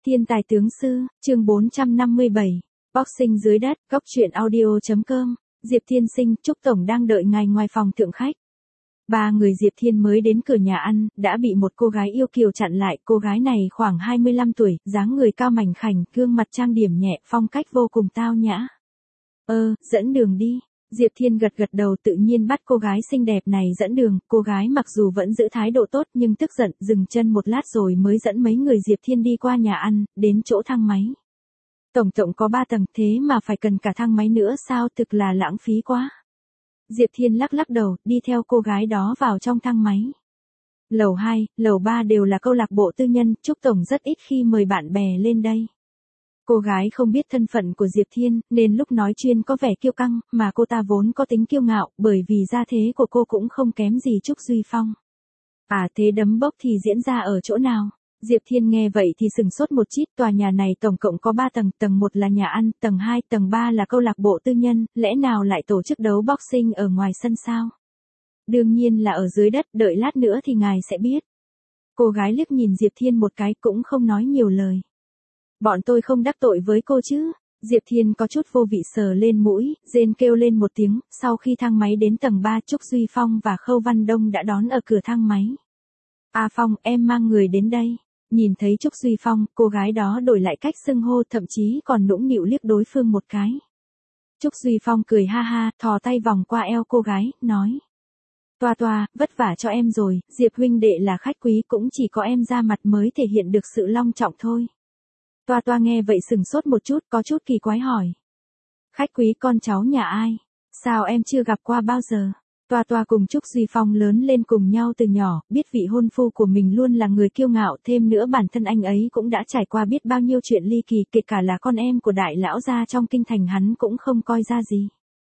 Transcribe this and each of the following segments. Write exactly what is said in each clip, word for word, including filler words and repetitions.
Thiên tài tướng sư, chương bốn trăm năm mươi bảy, boxing dưới đất, góc truyện audio.com, Diệp Thiên Sinh, Trúc Tổng đang đợi ngài ngoài phòng thượng khách. Ba người Diệp Thiên mới đến cửa nhà ăn, đã bị một cô gái yêu kiều chặn lại, cô gái này khoảng hai mươi lăm tuổi, dáng người cao mảnh khảnh, gương mặt trang điểm nhẹ, phong cách vô cùng tao nhã. Ơ, dẫn đường đi. Diệp Thiên gật gật đầu tự nhiên bắt cô gái xinh đẹp này dẫn đường, cô gái mặc dù vẫn giữ thái độ tốt nhưng tức giận, dừng chân một lát rồi mới dẫn mấy người Diệp Thiên đi qua nhà ăn, đến chỗ thang máy. Tổng cộng có ba tầng thế mà phải cần cả thang máy nữa sao, thực là lãng phí quá. Diệp Thiên lắc lắc đầu, đi theo cô gái đó vào trong thang máy. Lầu hai, lầu ba đều là câu lạc bộ tư nhân, Trúc Tổng rất ít khi mời bạn bè lên đây. Cô gái không biết thân phận của Diệp Thiên, nên lúc nói chuyện có vẻ kiêu căng, mà cô ta vốn có tính kiêu ngạo, bởi vì gia thế của cô cũng không kém gì Trúc Duy Phong. À thế đấm bốc thì diễn ra ở chỗ nào? Diệp Thiên nghe vậy thì sừng sốt một chút, tòa nhà này tổng cộng có ba tầng, tầng một là nhà ăn, tầng hai, tầng ba là câu lạc bộ tư nhân, lẽ nào lại tổ chức đấu boxing ở ngoài sân sao? Đương nhiên là ở dưới đất, đợi lát nữa thì ngài sẽ biết. Cô gái liếc nhìn Diệp Thiên một cái cũng không nói nhiều lời. Bọn tôi không đắc tội với cô chứ? Diệp Thiên có chút vô vị sờ lên mũi, rên kêu lên một tiếng, sau khi thang máy đến tầng ba, Trúc Duy Phong và Khâu Văn Đông đã đón ở cửa thang máy. À Phong, em mang người đến đây. Nhìn thấy Trúc Duy Phong, cô gái đó đổi lại cách xưng hô, thậm chí còn nũng nịu liếc đối phương một cái. Trúc Duy Phong cười ha ha, thò tay vòng qua eo cô gái, nói. Toa toa, vất vả cho em rồi, Diệp huynh đệ là khách quý, cũng chỉ có em ra mặt mới thể hiện được sự long trọng thôi. Toa toa nghe vậy sừng sốt một chút, có chút kỳ quái hỏi. Khách quý con cháu nhà ai? Sao em chưa gặp qua bao giờ? Toa toa cùng Trúc Duy Phong lớn lên cùng nhau từ nhỏ, biết vị hôn phu của mình luôn là người kiêu ngạo, thêm nữa bản thân anh ấy cũng đã trải qua biết bao nhiêu chuyện ly kỳ, kể cả là con em của đại lão gia trong kinh thành hắn cũng không coi ra gì.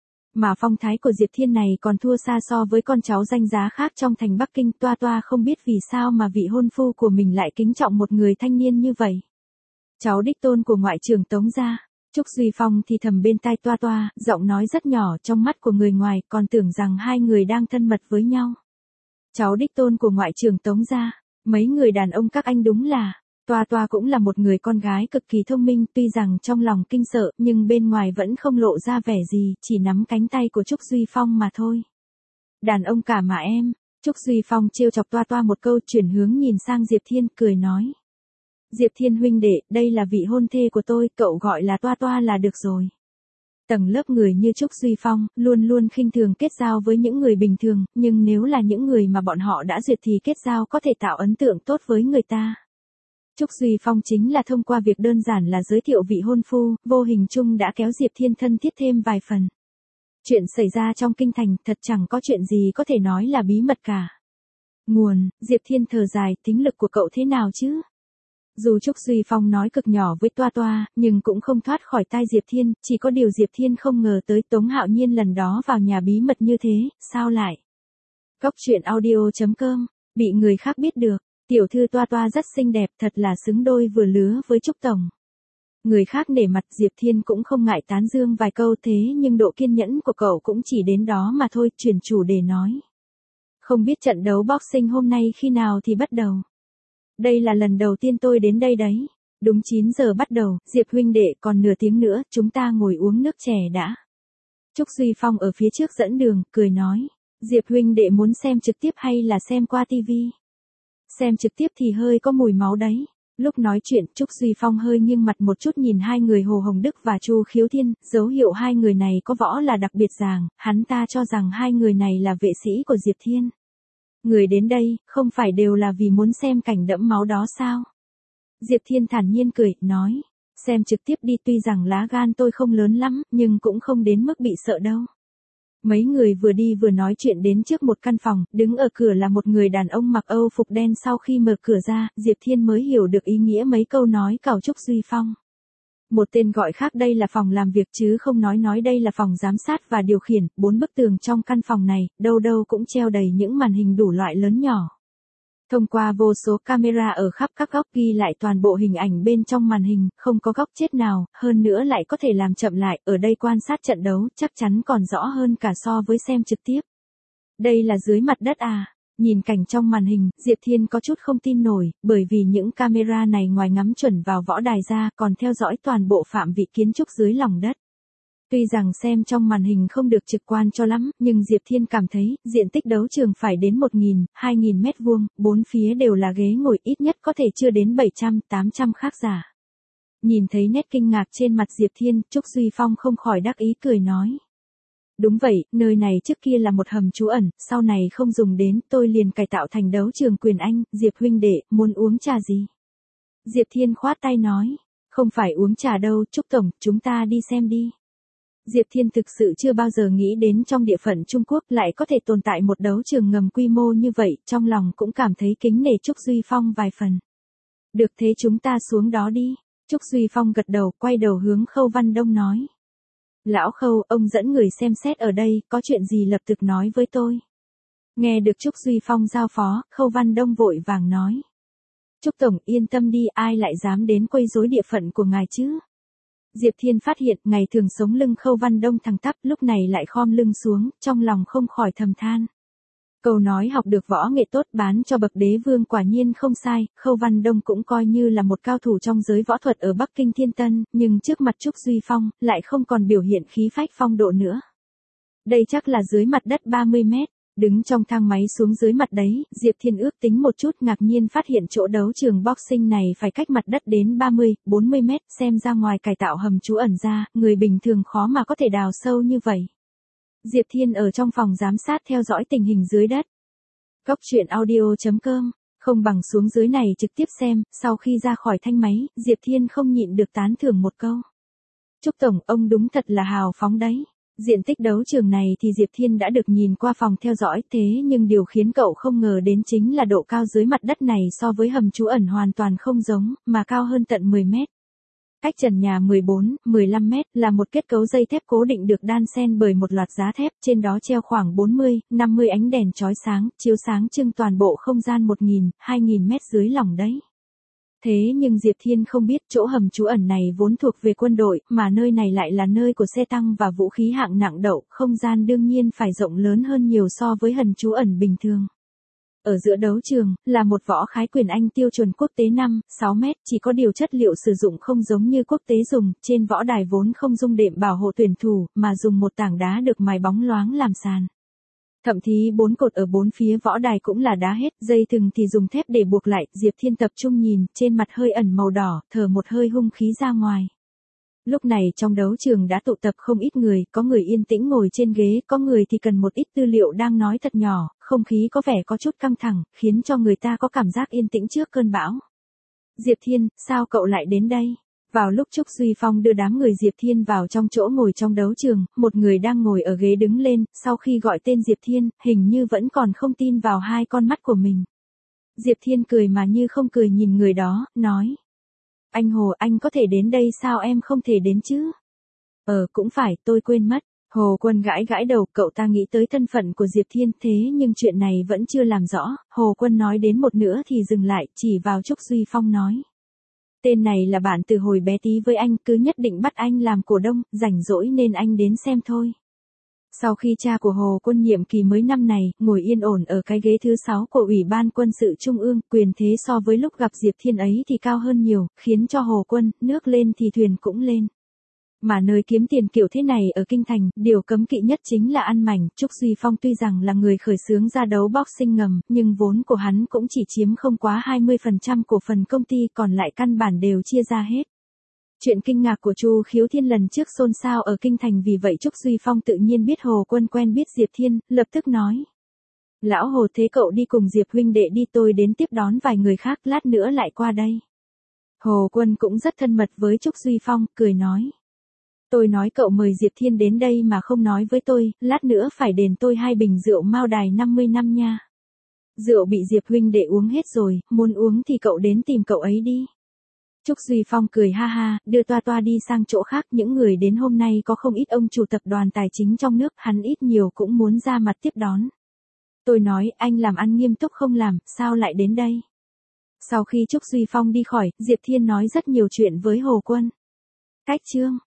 Mà phong thái của Diệp Thiên này còn thua xa so với con cháu danh giá khác trong thành Bắc Kinh, toa toa không biết vì sao mà vị hôn phu của mình lại kính trọng một người thanh niên như vậy. Cháu đích tôn của ngoại trưởng Tống gia. Trúc Duy Phong thì thầm bên tai toa toa, giọng nói rất nhỏ, trong mắt của người ngoài còn tưởng rằng hai người đang thân mật với nhau. Cháu đích tôn của ngoại trưởng Tống gia, mấy người đàn ông các anh đúng là, toa toa cũng là một người con gái cực kỳ thông minh, tuy rằng trong lòng kinh sợ nhưng bên ngoài vẫn không lộ ra vẻ gì, chỉ nắm cánh tay của Trúc Duy Phong mà thôi. Đàn ông cả mà em. Trúc Duy Phong trêu chọc toa toa một câu, chuyển hướng nhìn sang Diệp Thiên, cười nói. Diệp Thiên huynh đệ, đây là vị hôn thê của tôi, cậu gọi là toa toa là được rồi. Tầng lớp người như Trúc Duy Phong, luôn luôn khinh thường kết giao với những người bình thường, nhưng nếu là những người mà bọn họ đã duyệt thì kết giao có thể tạo ấn tượng tốt với người ta. Trúc Duy Phong chính là thông qua việc đơn giản là giới thiệu vị hôn phu, vô hình chung đã kéo Diệp Thiên thân thiết thêm vài phần. Chuyện xảy ra trong kinh thành thật chẳng có chuyện gì có thể nói là bí mật cả. Nguồn, Diệp Thiên thở dài, tính lực của cậu thế nào chứ? Dù Trúc Duy Phong nói cực nhỏ với toa toa, nhưng cũng không thoát khỏi tai Diệp Thiên, chỉ có điều Diệp Thiên không ngờ tới Tống Hạo Nhiên lần đó vào nhà bí mật như thế, sao lại? Góc truyện audio.com, bị người khác biết được, tiểu thư toa toa rất xinh đẹp, thật là xứng đôi vừa lứa với Trúc Tổng. Người khác nể mặt Diệp Thiên cũng không ngại tán dương vài câu, thế nhưng độ kiên nhẫn của cậu cũng chỉ đến đó mà thôi, chuyển chủ đề nói. Không biết trận đấu boxing hôm nay khi nào thì bắt đầu? Đây là lần đầu tiên tôi đến đây đấy. Đúng chín giờ bắt đầu, Diệp huynh đệ, còn nửa tiếng nữa, chúng ta ngồi uống nước chè đã. Trúc Duy Phong ở phía trước dẫn đường, cười nói. Diệp huynh đệ muốn xem trực tiếp hay là xem qua tivi? Xem trực tiếp thì hơi có mùi máu đấy. Lúc nói chuyện, Trúc Duy Phong hơi nghiêng mặt một chút nhìn hai người Hồ Hồng Đức và Chu Khiếu Thiên, dấu hiệu hai người này có võ là đặc biệt ràng, hắn ta cho rằng hai người này là vệ sĩ của Diệp Thiên. Người đến đây, không phải đều là vì muốn xem cảnh đẫm máu đó sao? Diệp Thiên thản nhiên cười, nói. Xem trực tiếp đi, tuy rằng lá gan tôi không lớn lắm, nhưng cũng không đến mức bị sợ đâu. Mấy người vừa đi vừa nói chuyện đến trước một căn phòng, đứng ở cửa là một người đàn ông mặc Âu phục đen, sau khi mở cửa ra, Diệp Thiên mới hiểu được ý nghĩa mấy câu nói cào Trúc Duy Phong. Một tên gọi khác đây là phòng làm việc chứ không nói nói đây là phòng giám sát và điều khiển, bốn bức tường trong căn phòng này, đâu đâu cũng treo đầy những màn hình đủ loại lớn nhỏ. Thông qua vô số camera ở khắp các góc ghi lại toàn bộ hình ảnh bên trong màn hình, không có góc chết nào, hơn nữa lại có thể làm chậm lại, ở đây quan sát trận đấu chắc chắn còn rõ hơn cả so với xem trực tiếp. Đây là dưới mặt đất à? Nhìn cảnh trong màn hình, Diệp Thiên có chút không tin nổi, bởi vì những camera này ngoài ngắm chuẩn vào võ đài ra còn theo dõi toàn bộ phạm vị kiến trúc dưới lòng đất. Tuy rằng xem trong màn hình không được trực quan cho lắm, nhưng Diệp Thiên cảm thấy, diện tích đấu trường phải đến một nghìn, hai nghìn mét vuông, bốn phía đều là ghế ngồi, ít nhất có thể chưa đến bảy trăm, tám trăm khác giả. Nhìn thấy nét kinh ngạc trên mặt Diệp Thiên, Trúc Duy Phong không khỏi đắc ý cười nói. Đúng vậy, nơi này trước kia là một hầm trú ẩn, sau này không dùng đến, tôi liền cải tạo thành đấu trường quyền Anh, Diệp huynh đệ, muốn uống trà gì? Diệp Thiên khoát tay nói, không phải uống trà đâu, Trúc Tổng, chúng ta đi xem đi. Diệp Thiên thực sự chưa bao giờ nghĩ đến trong địa phận Trung Quốc lại có thể tồn tại một đấu trường ngầm quy mô như vậy, trong lòng cũng cảm thấy kính nể Trúc Duy Phong vài phần. Được thế chúng ta xuống đó đi. Trúc Duy Phong gật đầu, quay đầu hướng Khâu Văn Đông nói. Lão Khâu, ông dẫn người xem xét ở đây, có chuyện gì lập tức nói với tôi. Nghe được Trúc Duy Phong giao phó, Khâu Văn Đông vội vàng nói. Trúc Tổng yên tâm đi, ai lại dám đến quấy rối địa phận của ngài chứ? Diệp Thiên phát hiện, ngày thường sống lưng Khâu Văn Đông thẳng tắp, lúc này lại khom lưng xuống, trong lòng không khỏi thầm than. Câu nói học được võ nghệ tốt bán cho bậc đế vương quả nhiên không sai, Khâu Văn Đông cũng coi như là một cao thủ trong giới võ thuật ở Bắc Kinh Thiên Tân, nhưng trước mặt Trúc Duy Phong, lại không còn biểu hiện khí phách phong độ nữa. Đây chắc là dưới mặt đất ba mươi mét, đứng trong thang máy xuống dưới mặt đấy, Diệp Thiên ước tính một chút ngạc nhiên phát hiện chỗ đấu trường boxing này phải cách mặt đất đến ba mươi, bốn mươi mét, xem ra ngoài cải tạo hầm trú ẩn ra, người bình thường khó mà có thể đào sâu như vậy. Diệp Thiên ở trong phòng giám sát theo dõi tình hình dưới đất. Cốc truyện audio chấm com, không bằng xuống dưới này trực tiếp xem, sau khi ra khỏi thanh máy, Diệp Thiên không nhịn được tán thưởng một câu. Trúc Tổng, ông đúng thật là hào phóng đấy. Diện tích đấu trường này thì Diệp Thiên đã được nhìn qua phòng theo dõi, thế nhưng điều khiến cậu không ngờ đến chính là độ cao dưới mặt đất này so với hầm trú ẩn hoàn toàn không giống, mà cao hơn tận mười mét. Cách trần nhà mười bốn, mười lăm mét là một kết cấu dây thép cố định được đan xen bởi một loạt giá thép, trên đó treo khoảng bốn mươi, năm mươi ánh đèn chói sáng, chiếu sáng trưng toàn bộ không gian một nghìn, hai nghìn mét dưới lòng đấy. Thế nhưng Diệp Thiên không biết chỗ hầm trú ẩn này vốn thuộc về quân đội, mà nơi này lại là nơi của xe tăng và vũ khí hạng nặng đậu, không gian đương nhiên phải rộng lớn hơn nhiều so với hầm trú ẩn bình thường. Ở giữa đấu trường, là một võ khái quyền Anh tiêu chuẩn quốc tế năm, sáu mét, chỉ có điều chất liệu sử dụng không giống như quốc tế dùng, trên võ đài vốn không dung đệm bảo hộ tuyển thủ, mà dùng một tảng đá được mài bóng loáng làm sàn. Thậm chí bốn cột ở bốn phía võ đài cũng là đá hết, dây thừng thì dùng thép để buộc lại, Diệp Thiên tập trung nhìn, trên mặt hơi ẩn màu đỏ, thở một hơi hung khí ra ngoài. Lúc này trong đấu trường đã tụ tập không ít người, có người yên tĩnh ngồi trên ghế, có người thì cần một ít tư liệu đang nói thật nhỏ, không khí có vẻ có chút căng thẳng, khiến cho người ta có cảm giác yên tĩnh trước cơn bão. Diệp Thiên, sao cậu lại đến đây? Vào lúc Trúc Duy Phong đưa đám người Diệp Thiên vào trong chỗ ngồi trong đấu trường, một người đang ngồi ở ghế đứng lên, sau khi gọi tên Diệp Thiên, hình như vẫn còn không tin vào hai con mắt của mình. Diệp Thiên cười mà như không cười nhìn người đó, nói. Anh Hồ, anh có thể đến đây sao em không thể đến chứ? Ờ, cũng phải, tôi quên mất. Hồ Quân gãi gãi đầu, cậu ta nghĩ tới thân phận của Diệp Thiên, thế nhưng chuyện này vẫn chưa làm rõ. Hồ Quân nói đến một nữa thì dừng lại, chỉ vào Trúc Duy Phong nói. Tên này là bạn từ hồi bé tí với anh, cứ nhất định bắt anh làm cổ đông, rảnh rỗi nên anh đến xem thôi. Sau khi cha của Hồ Quân nhiệm kỳ mới năm này, ngồi yên ổn ở cái ghế thứ sáu của Ủy ban Quân sự Trung ương, quyền thế so với lúc gặp Diệp Thiên ấy thì cao hơn nhiều, khiến cho Hồ Quân, nước lên thì thuyền cũng lên. Mà nơi kiếm tiền kiểu thế này ở Kinh Thành, điều cấm kỵ nhất chính là ăn mảnh. Trúc Duy Phong tuy rằng là người khởi xướng ra đấu boxing ngầm, nhưng vốn của hắn cũng chỉ chiếm không quá hai mươi phần trăm cổ phần công ty, còn lại căn bản đều chia ra hết. Chuyện kinh ngạc của Chu Khiếu Thiên lần trước xôn xao ở Kinh Thành, vì vậy Trúc Duy Phong tự nhiên biết Hồ Quân quen biết Diệp Thiên, lập tức nói. Lão Hồ, thế cậu đi cùng Diệp huynh đệ đi, tôi đến tiếp đón vài người khác, lát nữa lại qua đây. Hồ Quân cũng rất thân mật với Trúc Duy Phong, cười nói. Tôi nói cậu mời Diệp Thiên đến đây mà không nói với tôi, lát nữa phải đền tôi hai bình rượu Mao Đài năm mươi năm nha. Rượu bị Diệp huynh đệ uống hết rồi, muốn uống thì cậu đến tìm cậu ấy đi. Trúc Duy Phong cười ha ha, đưa toa toa đi sang chỗ khác. Những người đến hôm nay có không ít ông chủ tập đoàn tài chính trong nước, hắn ít nhiều cũng muốn ra mặt tiếp đón. Tôi nói, anh làm ăn nghiêm túc không làm, sao lại đến đây? Sau khi Trúc Duy Phong đi khỏi, Diệp Thiên nói rất nhiều chuyện với Hồ Quân. Cách chương